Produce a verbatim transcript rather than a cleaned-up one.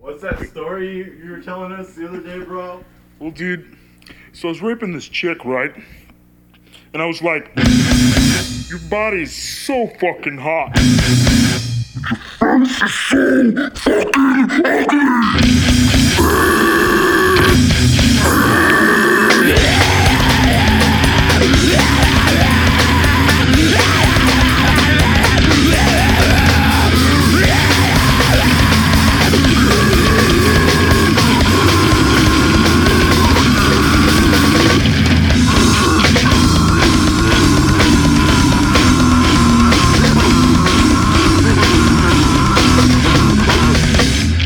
What's that story you, you were telling us the other day, bro? Well, dude, so I was raping this chick, right? And I was like, your body's so fucking hot. Your face is so fucking ugly.